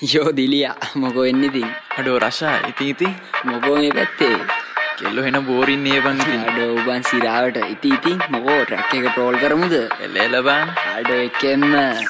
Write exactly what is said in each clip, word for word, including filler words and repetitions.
Yo Dilia, මොකෝ එන්නේ ඉතින්? අඩෝ රෂා ඉතින් ඉතින් මොකෝ මේ පැත්තේ? කෙල්ලෝ එන බෝරින් නේ බං ඉතින්. අඩෝ උඹන් සිරාවට ඉතින් ඉතින් මොකෝ ට්‍රැක් එක ට්‍රෝල් කරමුද? එල එල බං. අඩෝ එකෙන්ම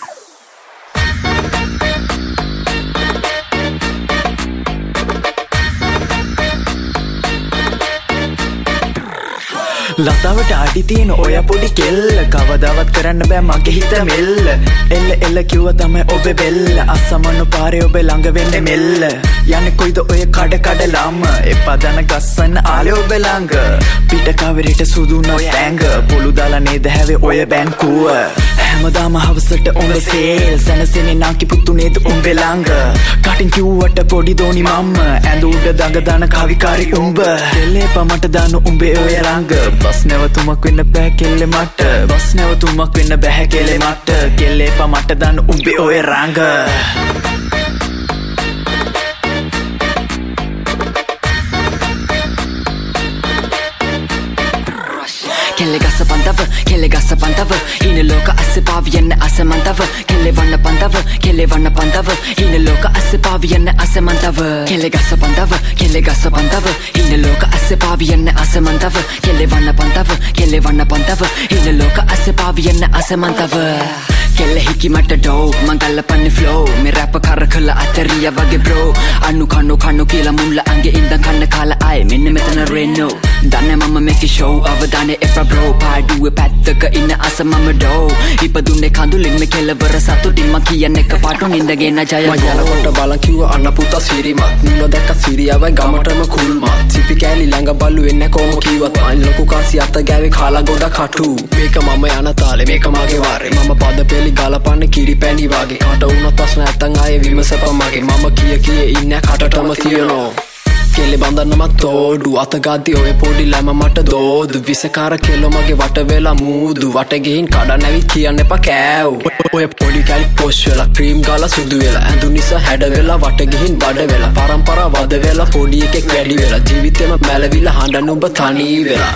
ලතාවට අඩි තියෙන ඔය පොඩි කෙල්ල කවදාවත් කරන්න බෑ මගේ හිත මෙල්ල එල්ල එල්ල කිව්ව තමයි ඔබේ බෙල්ල අසමන පාරේ ඔබ ළඟ වෙන්නේ මෙල්ල යන්නේ කොයිද ඔය කඩ කඩ ළම එපා දන ගස්සන්න ආලේ ඔබ ළඟ පිට කවරේට සුදු නොයැංග පොළු දාලා නේද හැවේ ඔය බැංකුව හැමදාම හවසට උඹ සේල් සනසෙනේ නාකි පුතු නේද උඹේ ළඟ කටින් කිව්වට පොඩි දෝනි මම්ම ඇඳ උඩ දඟ දාන කවිකාරි උඹ දෙල්ලේ පමට දාන උඹේ ඔය ළඟ බස් නැවතුමක් වෙන්න බෑ කෙල්ලේ මට බස් නැවතුමක් වෙන්න බෑ කෙල්ලේ මට කෙල්ලේ පමට දාන උඹේ ඔය ළඟ Kelle gassa pantava, kelle gassa pantava Hine loka asse pavienne asse mantava Kelle vanna pantava, kelle vanna pantava Hine loka asse pavienne asse mantava Kelle gassa pantava, kelle gassa pantava Hine loka asse pavienne asse mantava Kelle vanna pantava, kelle vanna pantava Hine loka asse pavienne asse mantava Kelle hiki mata dope, mangala panne flow Me rappa kara kala atariya wage bro Anu kano kano kila mulla ange indan kanna kala ay Minne metana reno Dane mama make show avadane epa bro පාඩුව පැත්තක ඉන්න අස මම ඩෝ ඉපදුන්නේ කඳුලින් මේ කෙලවර සතුටින් මං කියන්නේ එක පාටුන් ඉඳගෙන ජය මං යනකොට බලන් කිව්ව අන්න පුතා සිරිමත් නුන දැක්ක සිරියවයි ගමටම කුල්මත් සිපි කෑලි ළඟ බලු වෙන්නේ කොම කිව්වත් මං ලොකු කාසි අත ගෑවේ කාලා ගොඩ කටු මේක මම යන තාලේ මේක මගේ වාරේ මම පද පෙලි ගලපන්නේ කිරි පැණි වගේ කට වුණත් ප්‍රශ්න නැත්තම් ආයේ විමසපන් මගේ මම කිය කිය ඉන්නේ කටටම තියනෝ කෙල්ලෙ බඳන්නම තෝඩු අතගාද්දි ඔය පොඩි ළම මට දෝදු විසකාර කෙල්ලෝ මගේ වට වෙලා මූදු වට ගෙහින් කඩ නැවිත් කියන්න එපා කෑව් ඔය පොඩි කැලි පොෂ් වෙලා ක්‍රීම් ගාලා සුදු වෙලා ඇඳු නිසා හැඩ වෙලා වට ගෙහින් බඩ වෙලා පරම්පරා වද වෙලා පොඩි එකෙක් වැඩි වෙලා ජීවිතේම මැලවිලා හඬන උඹ තනි වෙලා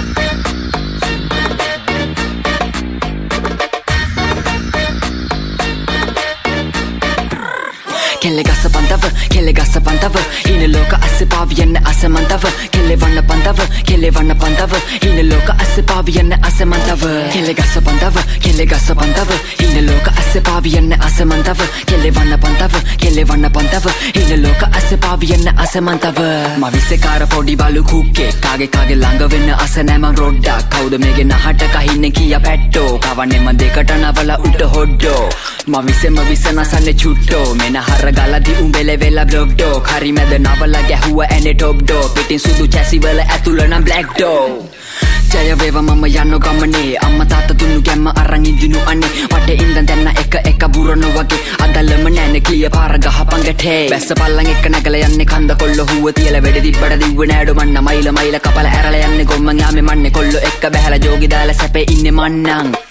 Kelle gassa pantava, kelle gassa pantava Hine loka asse pavienne asse mantava Kelle vanna pantava, kelle vanna pantava Hine loka asse pavienne asse mantava Kelle gassa pantava, kelle gassa pantava Hine loka asse pavienne asse mantava Kelle vanna pantava, kelle vanna pantava Hine loka asse pavienne asse mantava Ma visse kara podi balu kukke Kage kage langa venna asse nෑ මං රොඩ්ඩා කවුද මේගේ නහට කහින්නේ කියා පැට්ටෝ කවන්නේ මං දෙකට නවලා උඩ හොඩ්ඩෝ Ma visse ma visse නසන්නේ චුට්ටෝ මෙන හර ගලදි උඹෙල වෙලා blog ඩෝ හරි මැද නවලා ගැහුව ඇනේ ටොප් ඩෝ පිටින් සුදු චැසි වල ඇතුළ නම් බ්ලැක් ඩෝ ජය වේවා මම යන්නෝ ගමනේ අම්මා තාත්තා දුන්නු ගැම්ම අරන් ඉදිනු අනේ වටේ ඉඳන් දැන්න එක එක බුරනෝ වගේ අදලම නැනේ කීය පාර ගහපන් ගැටේ බැස්ස පල්ලන් එක නැගලා යන්නේ කන්ද කොල්ල හුව තියලා වෙඩ දිබ්බඩ දිව්ව නෑඩු මන්න මයිල මයිල කපල ඇරලා යන්නේ ගොම්මන් යාමේ මන්නේ කොල්ල එක්ක බැහැලා ජෝගි දාලා සැපේ ඉන්නේ මන්නම්